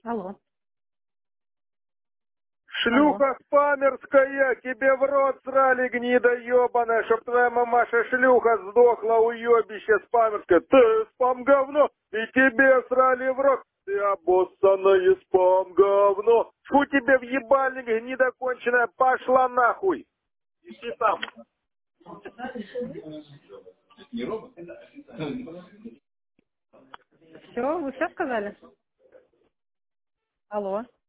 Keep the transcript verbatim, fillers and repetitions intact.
Алло. Алло. Шлюха спамерская, тебе в рот срали, гнида ебаная, чтоб твоя мамаша шлюха сдохла, уебище спамерское. Ты спам говно, и тебе срали в рот. Ты обоссанное спам говно. Фу тебе в ебальник, гнида конченая, пошла нахуй. Иди там. Все, вы все сказали? Алло.